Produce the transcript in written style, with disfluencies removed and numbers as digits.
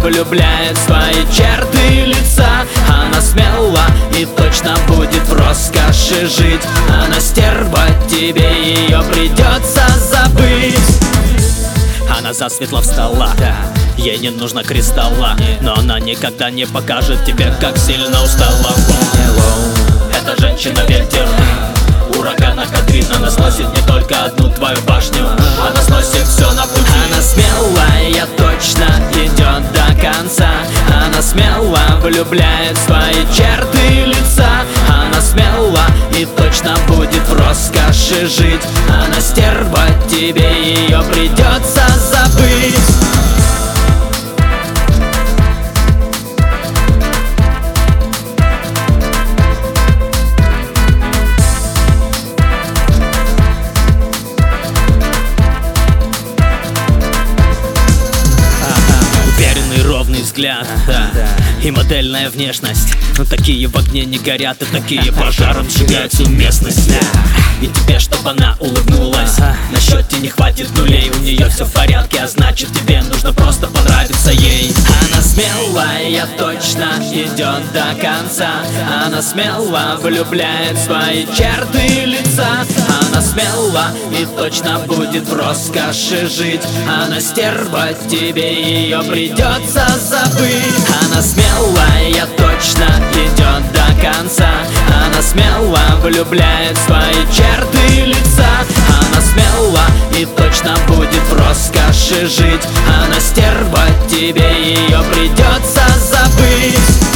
влюбляет в свои черты лица. Она смела и точно будет в роскоши жить. Она стерва, тебе ее придется забыть. Она засветло встала, ей не нужно кристалла, но она никогда не покажет тебе, как сильно устала. Эта женщина ветер, урагана Катрина. Она сносит не только одну твою башню, она сносит все на пути. Она смелая, точно идет до конца. Она смело влюбляет в свои черты лица. Она смела и точно будет в роскоши жить. Она стерва, тебе ее придется забыть. Ровный взгляд, и модельная внешность. Но такие в огне не горят, и такие пожаром сжигают всю местность. И тебе, чтобы она улыбнулась, на счете не хватит нулей. У нее все в порядке, а значит тебе нужно просто понравиться ей. Она смелая, точно идет до конца. Она смело влюбляет в свои черты лица. Она смела и точно будет в роскоши жить. Она стерва, тебе ее придется забыть. Она смелая, точно идет до конца. Она смело влюбляет в свои черты лица. Она смела и точно будет в роскоши жить. Она стерва, тебе ее придется забыть.